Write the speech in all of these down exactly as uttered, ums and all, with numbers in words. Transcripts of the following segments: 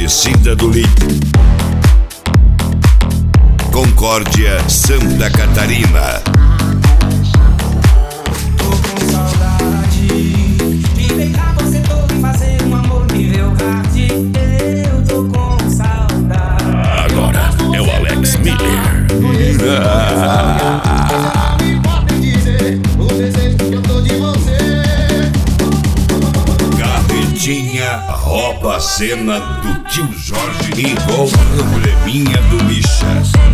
Enfurecida do Leite. Concórdia, Santa Catarina. Tô com saudade de pegar você todo e fazer um amor nível hard. Eu tô com saudade. Agora é o Alex Miller. Carretinha rouba a cena do tio Jorge igual probleminha do Misha.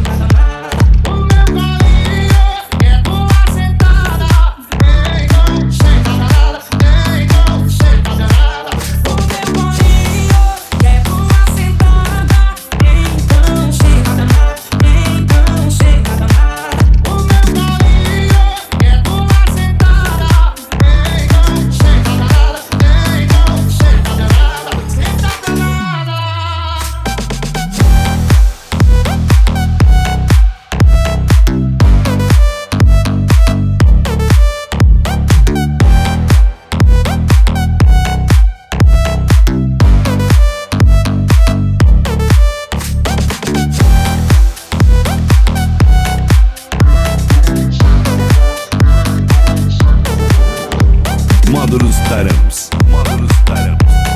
Módulos Tarams. Módulos Tarams.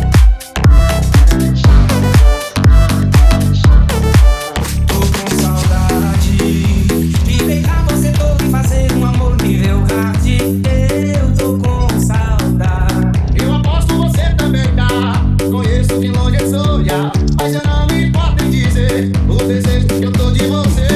Tô com saudade de pegar você todo e fazer um amor nível hard. Eu tô com saudade. Eu aposto você também tá. Conheço de longe a história, mas eu não me importo em dizer o desejo que eu tô de você.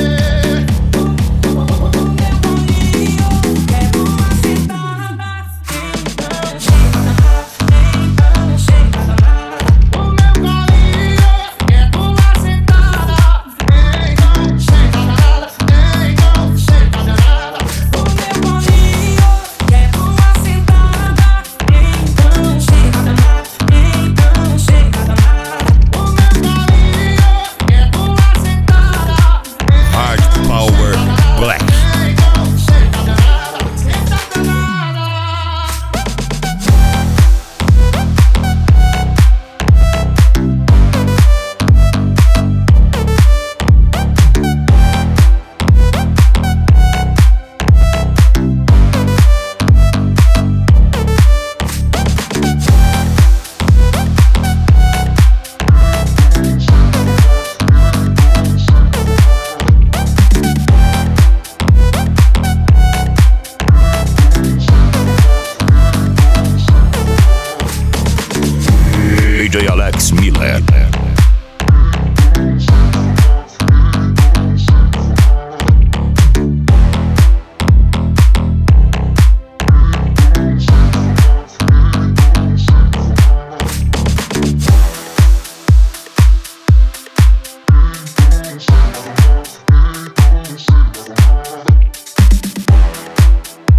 D J Alex Miller.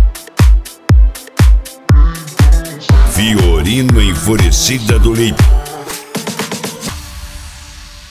Fiorino Enfurecida do Leite.